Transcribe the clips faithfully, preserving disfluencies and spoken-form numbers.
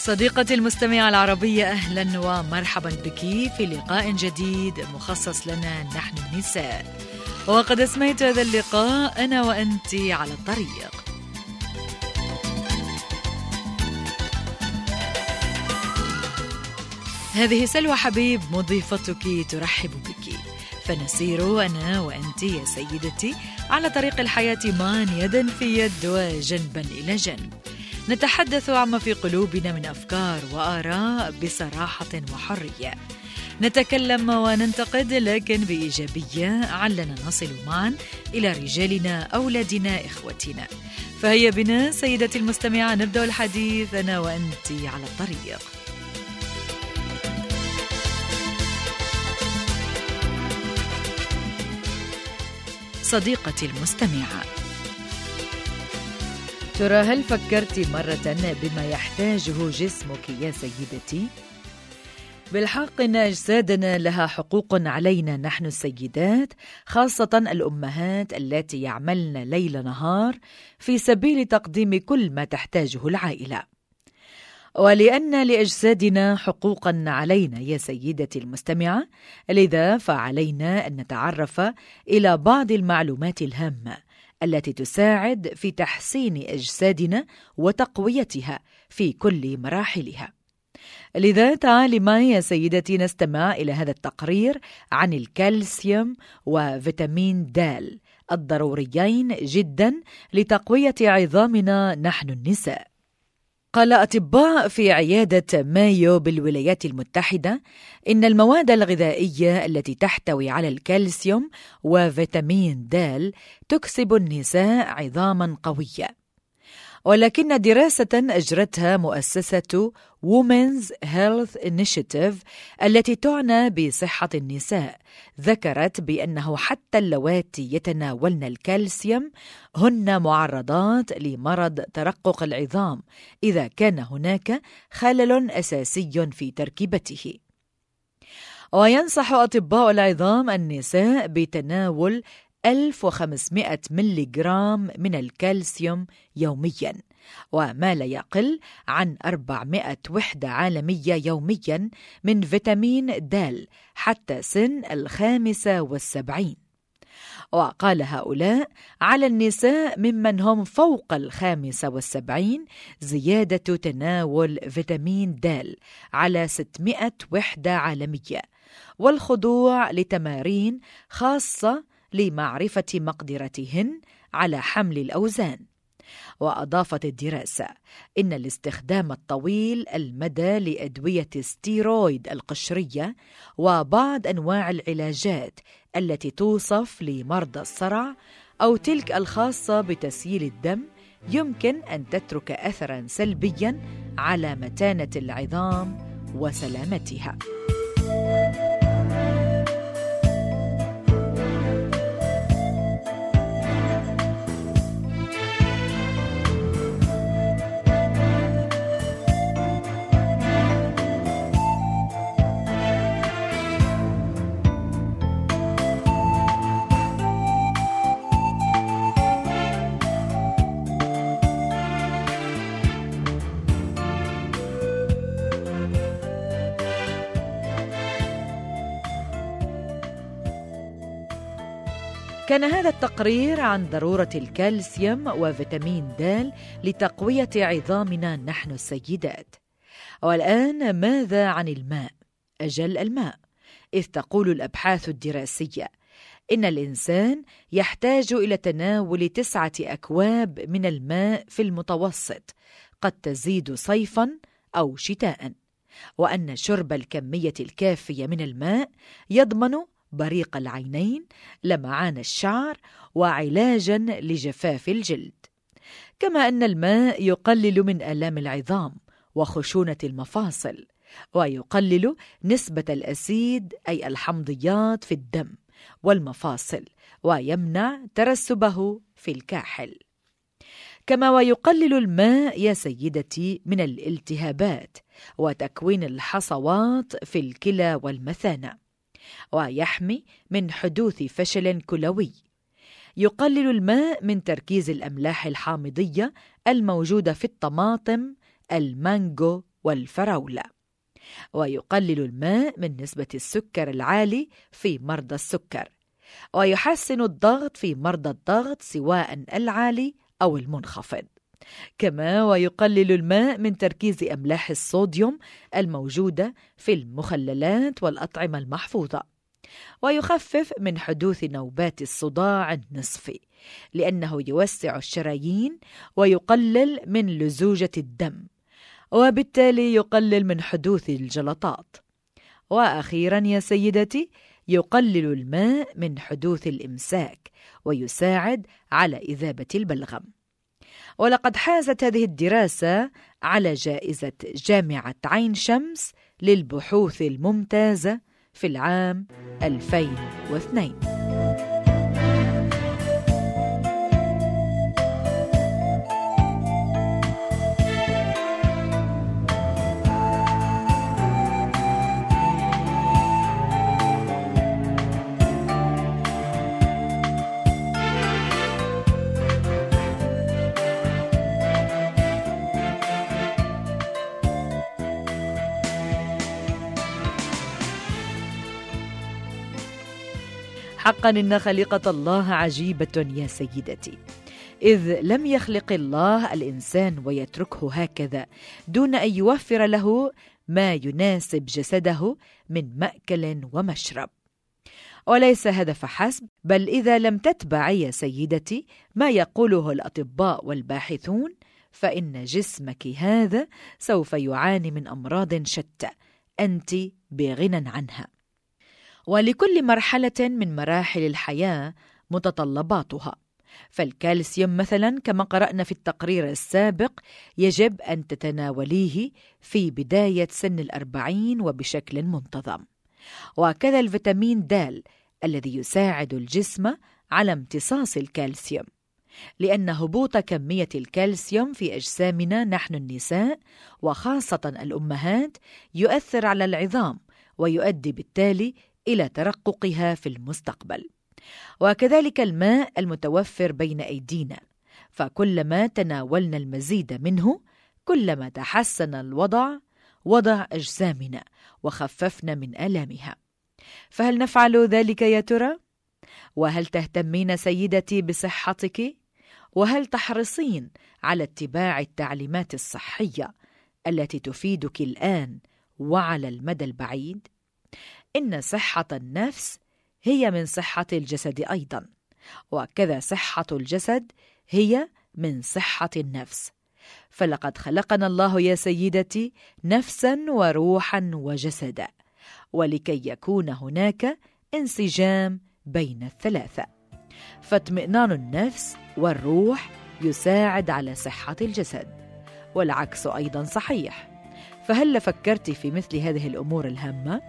صديقتي المستمعة العربية، أهلا ومرحبا بك في لقاء جديد مخصص لنا نحن النساء. وقد أسميت هذا اللقاء أنا وأنت على الطريق. هذه سلوى حبيب مضيفتك ترحب بك، فنسير أنا وأنت يا سيدتي على طريق الحياة معا يدا في يد وجنبا إلى جنب، نتحدث عما في قلوبنا من أفكار وآراء بصراحة وحرية، نتكلم وننتقد لكن بإيجابية علنا نصل معا إلى رجالنا، أولادنا، إخوتنا. فهيا بنا سيدتي المستمعة نبدأ الحديث أنا وأنت على الطريق. صديقتي المستمعة، ترى هل فكرت مرة بما يحتاجه جسمك يا سيدتي؟ بالحق إن أجسادنا لها حقوق علينا نحن السيدات، خاصة الأمهات التي يعملن ليل نهار في سبيل تقديم كل ما تحتاجه العائلة. ولأن لأجسادنا حقوقا علينا يا سيدتي المستمعة، لذا فعلينا أن نتعرف إلى بعض المعلومات الهامة التي تساعد في تحسين أجسادنا وتقويتها في كل مراحلها. لذا تعالي معي يا سيدتي نستمع إلى هذا التقرير عن الكالسيوم وفيتامين د الضروريين جدا لتقوية عظامنا نحن النساء. قال أطباء في عيادة مايو بالولايات المتحدة إن المواد الغذائية التي تحتوي على الكالسيوم وفيتامين د تكسب النساء عظاما قوية. ولكن دراسة أجرتها مؤسسة Women's Health Initiative التي تعنى بصحة النساء ذكرت بأنه حتى اللواتي يتناولن الكالسيوم هن معرضات لمرض ترقق العظام إذا كان هناك خلل أساسي في تركيبته. وينصح أطباء العظام النساء بتناول ألف وخمسمائة ملغرام من الكالسيوم يومياً، وما لا يقل عن أربعمائة وحدة عالمية يومياً من فيتامين د حتى سن الخامسة والسبعين. وقال هؤلاء على النساء ممن هم فوق الخامسة والسبعين زيادة تناول فيتامين د على ستمائة وحدة عالمية، والخضوع لتمارين خاصة لمعرفة مقدرتهن على حمل الأوزان. وأضافت الدراسة إن الاستخدام الطويل المدى لأدوية ستيرويد القشرية وبعض أنواع العلاجات التي توصف لمرضى الصرع أو تلك الخاصة بتسييل الدم يمكن أن تترك أثراً سلبياً على متانة العظام وسلامتها. كان هذا التقرير عن ضرورة الكالسيوم وفيتامين د لتقوية عظامنا نحن السيدات. والآن ماذا عن الماء؟ أجل الماء، إذ تقول الأبحاث الدراسية إن الإنسان يحتاج إلى تناول تسعة أكواب من الماء في المتوسط، قد تزيد صيفاً أو شتاءً، وأن شرب الكمية الكافية من الماء يضمن بريق العينين، لمعان الشعر، وعلاجاً لجفاف الجلد. كما أن الماء يقلل من آلام العظام وخشونة المفاصل، ويقلل نسبة الأسيد أي الحمضيات في الدم والمفاصل، ويمنع ترسبه في الكاحل. كما ويقلل الماء يا سيدتي من الالتهابات وتكوين الحصوات في الكلى والمثانة، ويحمي من حدوث فشل كلوي. يقلل الماء من تركيز الأملاح الحامضية الموجودة في الطماطم، المانجو والفراولة. ويقلل الماء من نسبة السكر العالي في مرضى السكر، ويحسن الضغط في مرضى الضغط سواء العالي أو المنخفض. كما ويقلل الماء من تركيز أملاح الصوديوم الموجودة في المخللات والأطعمة المحفوظة، ويخفف من حدوث نوبات الصداع النصفي لأنه يوسع الشرايين ويقلل من لزوجة الدم، وبالتالي يقلل من حدوث الجلطات. وأخيرا يا سيدتي، يقلل الماء من حدوث الإمساك ويساعد على إذابة البلغم. ولقد حازت هذه الدراسة على جائزة جامعة عين شمس للبحوث الممتازة في العام ألفين واثنين. حقا إن خليقة الله عجيبة يا سيدتي، إذ لم يخلق الله الإنسان ويتركه هكذا دون أن يوفر له ما يناسب جسده من مأكل ومشرب. وليس هذا فحسب، بل إذا لم تتبعي يا سيدتي ما يقوله الأطباء والباحثون فإن جسمك هذا سوف يعاني من أمراض شتى أنت بغنى عنها. ولكل مرحلة من مراحل الحياة متطلباتها، فالكالسيوم مثلا كما قرأنا في التقرير السابق يجب أن تتناوليه في بداية سن الأربعين وبشكل منتظم، وكذا الفيتامين د الذي يساعد الجسم على امتصاص الكالسيوم، لأن هبوط كمية الكالسيوم في أجسامنا نحن النساء وخاصة الأمهات يؤثر على العظام ويؤدي بالتالي إلى ترققها في المستقبل. وكذلك الماء المتوفر بين أيدينا، فكلما تناولنا المزيد منه كلما تحسن الوضع وضع أجسامنا وخففنا من آلامها. فهل نفعل ذلك يا ترى؟ وهل تهتمين سيدتي بصحتك؟ وهل تحرصين على اتباع التعليمات الصحية التي تفيدك الآن وعلى المدى البعيد؟ إن صحة النفس هي من صحة الجسد أيضا، وكذا صحة الجسد هي من صحة النفس. فلقد خلقنا الله يا سيدتي نفسا وروحا وجسدا، ولكي يكون هناك انسجام بين الثلاثة، فاطمئنان النفس والروح يساعد على صحة الجسد، والعكس أيضا صحيح. فهل فكرت في مثل هذه الأمور الهامة؟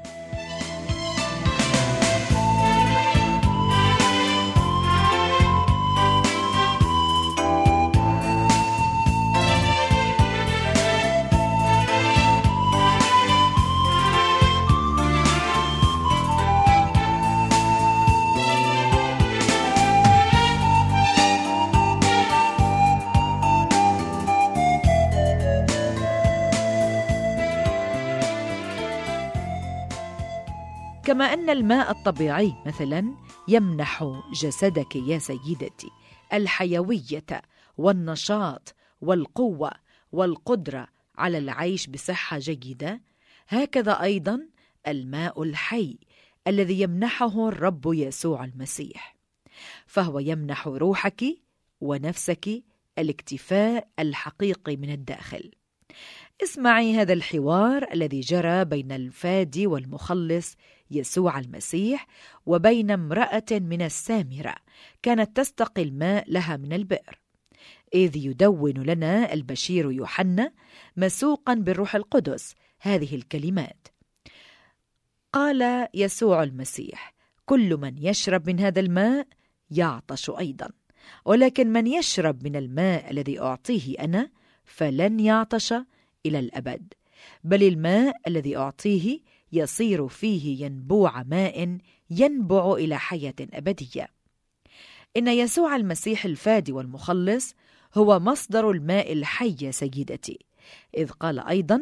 كما أن الماء الطبيعي مثلا يمنح جسدك يا سيدتي الحيوية والنشاط والقوة والقدرة على العيش بصحة جيدة، هكذا أيضا الماء الحي الذي يمنحه الرب يسوع المسيح، فهو يمنح روحك ونفسك الاكتفاء الحقيقي من الداخل. اسمعي هذا الحوار الذي جرى بين الفادي والمخلص يسوع المسيح وبين امرأة من السامرة كانت تستقي الماء لها من البئر، إذ يدون لنا البشير يوحنا مسوقا بالروح القدس هذه الكلمات. قال يسوع المسيح: كل من يشرب من هذا الماء يعطش أيضا، ولكن من يشرب من الماء الذي أعطيه أنا فلن يعطش إلى الأبد، بل الماء الذي أعطيه يصير فيه ينبوع ماء ينبع إلى حياة أبدية. إن يسوع المسيح الفادي والمخلص هو مصدر الماء الحي يا سيدتي، إذ قال أيضا: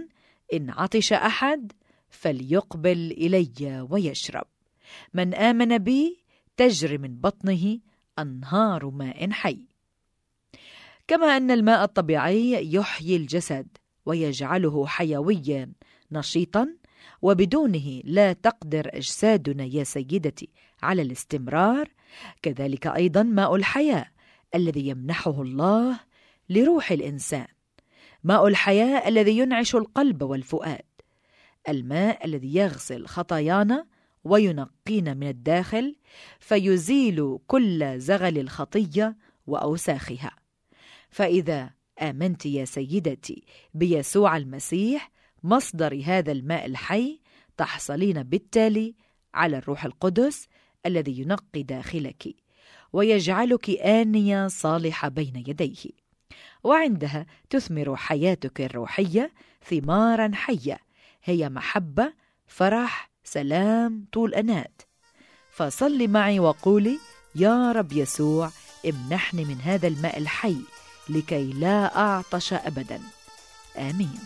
إن عطش أحد فليقبل إلي ويشرب، من آمن بي تجري من بطنه أنهار ماء حي. كما أن الماء الطبيعي يحيي الجسد ويجعله حيويا نشيطا، وبدونه لا تقدر أجسادنا يا سيدتي على الاستمرار، كذلك أيضا ماء الحياة الذي يمنحه الله لروح الإنسان، ماء الحياة الذي ينعش القلب والفؤاد، الماء الذي يغسل خطايانا وينقينا من الداخل، فيزيل كل زغل الخطية وأوساخها. فإذا آمنت يا سيدتي بيسوع المسيح مصدر هذا الماء الحي، تحصلين بالتالي على الروح القدس الذي ينقي داخلك ويجعلك آنية صالحة بين يديه، وعندها تثمر حياتك الروحية ثمارا حية هي محبة، فرح، سلام، طول أنات. فصلي معي وقولي: يا رب يسوع امنحني من هذا الماء الحي لكي لا أعطش أبدا. آمين.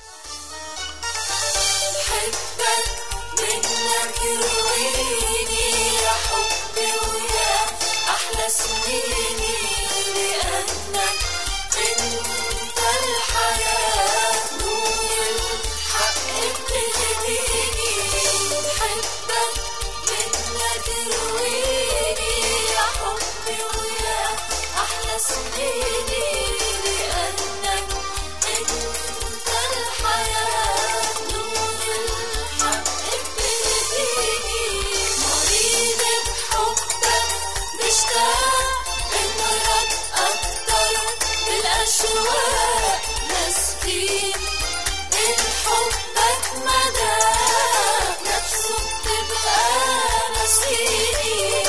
حبك منك يرويني يا حبي ويا أحلى سنيني، لأنك أنت الحياة نور الحق بتهديني. حبك منك يرويني يا حبي ويا أحلى سنيني، لأنك أنت الحياة نور الحق بتهديني. مريض بحبك مشتاق انك أكتر بالأشواق، مسكين من حبك مدى نفسه بتبقى نسيني.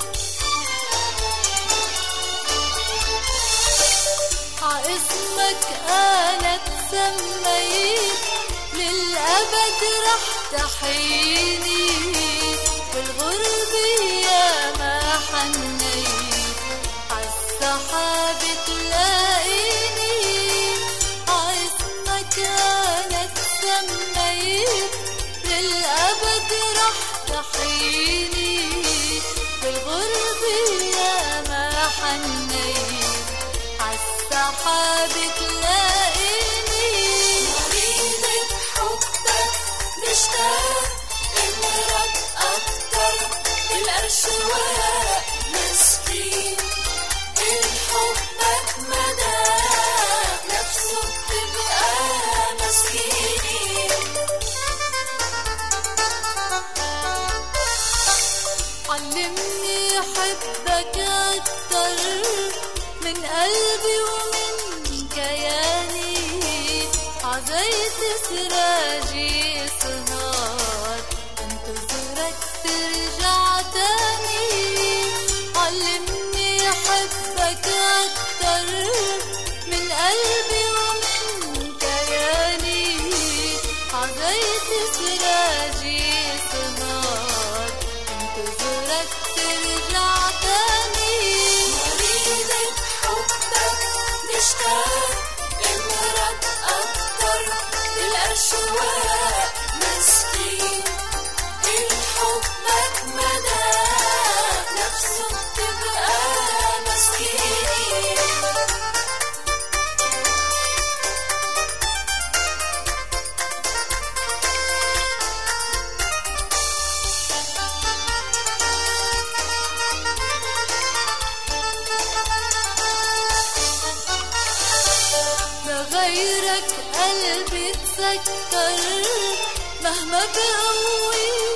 عاسمك أنا اتسميت، للأبد رح تحييني، والغربة ياما حنيت عالسحاب تلاقيني. عاسمك أنا اتسميت، للأبد رح تحييني، والغربة ياما حنيت عالسحاب تلاقيني. مريض بحبك مشتاق انك أكتر بالأشواق، مسكين من حبك مدى نفسه بتبقى مسكيني. علمني حبك أكتر من قلبي ومن كياني، عزيت سراجي سهار انتظرك ترجع تاني. علمني حبك أكتر من قلبي ومن كياني، عزيت سراجي سهار انتظرك ترجع تاني. مريض بحبك مشتاق انك أكتر بالأشواق، مسكين من حبك مدى نفسه بتبقى مسكيني. لغيرك قلبي تسكر، مهما بقوي